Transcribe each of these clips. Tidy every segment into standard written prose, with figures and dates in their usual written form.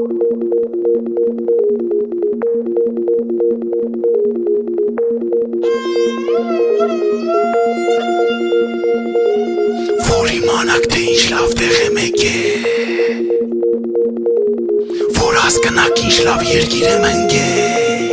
Որ իմանաք թե ինչ լավ տեղ է մեկ է, որ հասկանաք ինչ լավ երկիր եմ ընկել։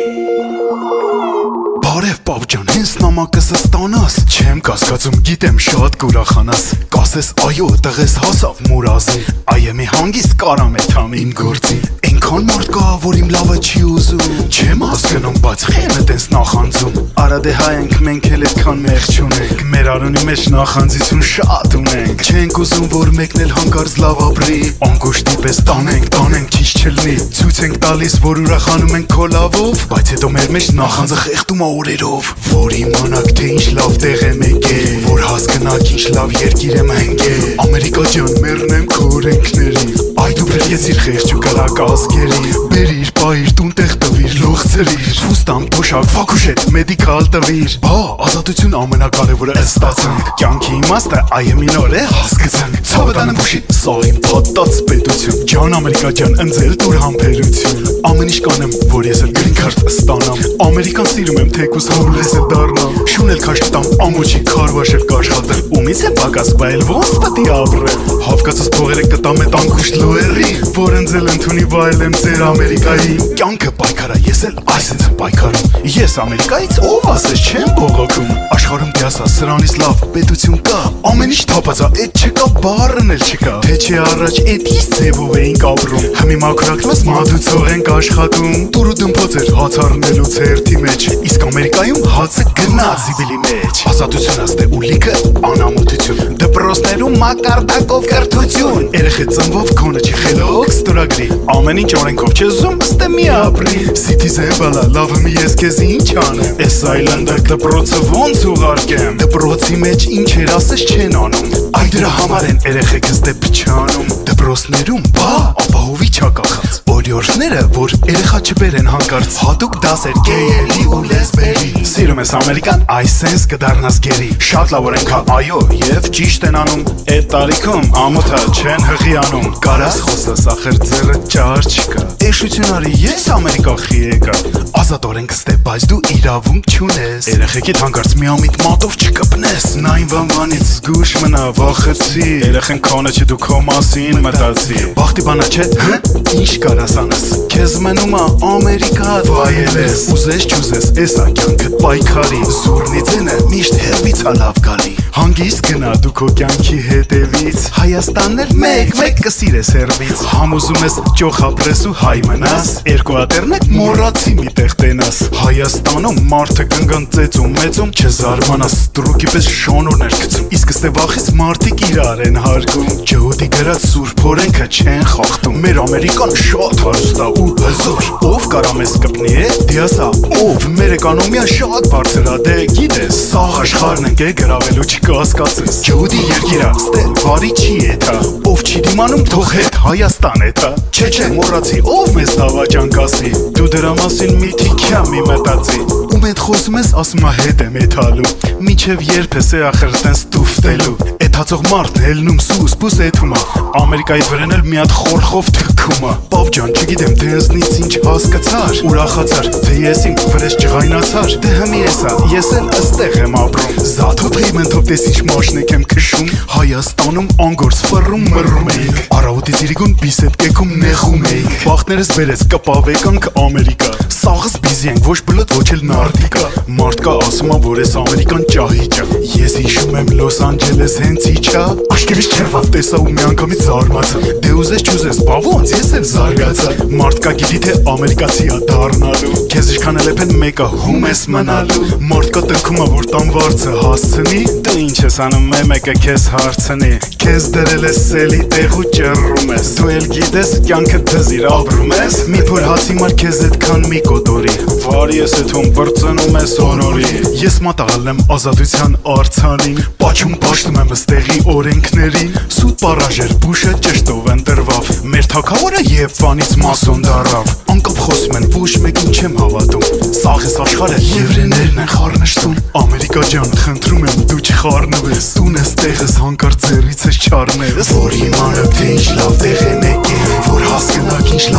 Բարև պապջան, հենց նամակս ստանաս, չեմ կասկածում, գիտեմ շատ կուրախանաս։ Կասես այո, տղես հասավ մուրազին, այեմի հանգիստ կարամ է թամ իմ գործին։ Այնքան մարդ կա, որ իմ լավը չի ուզում, չեմ հասկանում, բայց խեն է տենց նախանձում։ Արա դե հայ ենք, մենք էլ այդքան մեղ չունենք, մեր արունի մեջ նախանձություն շատ ունենք։ Չենք ուզում, որ մեկն էլ հանկարծ լավ ապրի, անգուշտի պես տանենք, քիչ չլինի։ Ցույց ենք տալիս, որ ուրախանում ենք քո լավով, բայց հետո մեր մեջ նախանձը խեղդում է օրերով։ Որ իմանաք թե ինչ լավ տեղ եմ եկել, որ հասկանաք ինչ լավ երկիր եմ ընկել։ Ամերիկա ջան, մեռնեմ քո օրենքների, այ դու բրեգեցիր խեղճ ու կրակ ազգերի։ Բերիր, պայիր, տուն տեղ տվիր, լող ծրիր, ֆուստամ, թոշակ, ֆակուշետ, մեդիկալ տվիր։ Բա, ազատություն ամենակարևորը ստացանք, կյանքի իմաստը այեմին օր է հասկացանք։ Ցավը տանը բուշի, սա իմ փաթաթ պետություն, ջան Ամերիկա ջան, ընձել տուր համբերություն։ Ամեն ինչ կանեմ, որ ես էլ գրին քարտ ստանամ, Ամերիկան սիրում եմ, թեկուզ հավուլես էլ դառնամ, շունել քաշ տամ, ամոջի քարվաշել կաշխատել, ումից է պակաս բայել, ոնց պտի ապրել։ Հավկացած փողերը կտամ էտ անկուշտ լոերի, որ ընձել ընդունի բայել եմ ձեր Ամերիկայի։ Կյանքը պայքարա, ես էլ այսենց եմ պայքարում, ես Ամերիկայից ով ասես չեմ բողոքում, աշխարհում դիասա սրանից լավ պետություն կա, ամեն ինչ թափածա, էդ չկա, բառն էլ չկա, թե չի առաջ էդ ինչ ձևով էինք ապրում, հմի մաքրակնոց մատուցող ենք աշխատում, տուրու դմփոց էր հաց առնելու ցերթի մեջ, իսկ Ամերիկայում հացը գնաց զիբիլի մեջ, ազատություն աստե ու լիքը անամոթություն, դպրոցներում մակարդակով կրթություն, երեխե ծնվով քոնը չի խելոք ստորագրի, ամեն ինչ օրենքով չես զում, ստե մի ապրի, Citizen բալա, լավը մի ես քեզ ինչ անեմ, էս այլանդակ դպրոցը ոնց ուղարկեմ, դպրոցի մեջ ինչեր ասես չեն անում, այ դրա համար են երեխեքս դեպ չանում, դպրոցներում բա ապահովի չակախած, օրիորդները, որ երեխա չբերեն հանկարծ, հատուկ դասեր գեյելի ու լեսբերի, սիրում ես Ամերիկան, այս սենս կդառնաս գերի, շատ լավ օրենք հա այո և ճիշտ են անում, էդ տարիքում ամոթա չեն հղի անում, կարաս խոսես ախր ձեռը ճար չկա, էշություն արի ես Ամերիկա խի եկա, ազատ օրենք ստե, բայց դու իրավունք չունես, երեխեքիդ հանկարծ միամիտ մատով չկպնես, նայն վանվանից զգուշ մնա վախեցի, երեխեն քոնը չի դու քո մասին մտածի, բախտի բանա չէ, ինչ կարաս անես, քեզ մնում ա Ամերիկա վայելես, ուզես չուզես, էսա կյանքդ պայքարի, զուրնի ձենը միշտ հերվից ա լավ գալի, հանգիստ գնա դու քո կյանքի հետևից, Հայաստանն էլ մեկ կսիրես հերվից, համոզում ես ճոխ ապրես ու հայ մնաս, երկու ատերն եք մոռացի մի տեղ տենաս, Հայաստանում մարդը կնգան ծեծում մեծում, չզարմանաս ստրուկի պես շոնորներ գցում, իսկ ստե վախից մարդիկ իրար են հարգում, ջհուդի գրած սուրբ օրենքը չեն խախտում, մեր Ամերիկան շատ հարուստ ա ու հզոր, ով կարամ ես կպնի է, դիասա, ով մեր էկոնոմիան շատ բարձր ա, դե գիտես, սաղ աշխարհն ենք է գրավելու չկասկածես, ջհուդի երկիրա, ստե վարի չի էթա, ով չի դիմանում թող հետ Հայաստան էթա, չէ մոռացի, ով մեզ դավաճան կասի, դու դրա մասին մի թիքյա մի մտածի, ում էդ խոսում ես ասում ա հետ եմ էթալու, միչև երբ ես է ախր տենց տուֆտելու, էթացող մարդն հելնում սուս բուս էթում ա, Ամերիկայից վրեն էլ մի հատ խորխով թքում ա, պապ ջան չգիտեմ թե ըզնից ինչ հասկացար, ուրախացար, թե ես իմ վրես ջղայնացար, դե հմի եսա, ես էլ ըստեղ եմ ապրում, զաթով հիմենթով տես ինչ մաշնեք եմ քշում, Հայաստանում անգորս ֆռում մռում էինք, առավոտից իրիկուն բիսետ կեքում նեղում էինք, բախտներս բերեց կպավեկանք Ամերիկա, սաղս բիզի ենք, ոչ բլոտ, ոչ էլ նարդիկա, մարդկա ասում ա, որ ես Ամերիկան ճահիճ ա, ես հիշում եմ Լոս Անջելես հենց իչա, աշկերից չերվավ տեսա ու միանգամից զարմացա, դե ուզես չուզես, բա ոնց ես էլ զարգացա, մարդկա գիտի թե ամերիկացի ա դառնալու, քեզ ինչքան էլ էփեն մեկը հում ես մնալու, մարդկա տնքում ա, որ տան վարձը հասցնի, դու ինչ ես անում է մեկը քեզ հարցնի, քեզ դրել ես սելի տեղ ու ճռռում ես, դու էլ գիտես կյանքը դզիր ապրում ես, մի փոր հացի մար քեզ այդքան մի կոտորի, վարի ես էթում բրծնում ես օրորի, ես մատաղալ եմ ազատության արձանին, պաչում պաշտում եմ ստեղի օրենքներին, սուտ պարաժեր բուշը ճշտով ընտրվավ, մեր թագավորը և վանից մասոն դարավ, անկապ խոսում են ոչ մեկին չեմ հավատում, սաղ ես աշխարը եվրեներն են խառնշտում, Ամերիկա ջան խնդրում եմ դու չխառնվես, տուն ես տեղս հանկարծ ձեռից ես չառնես, որ իմանաք թե ինչ լավ տեղ եմ եկել, որ հասկանաք ինչ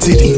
Լսեցիր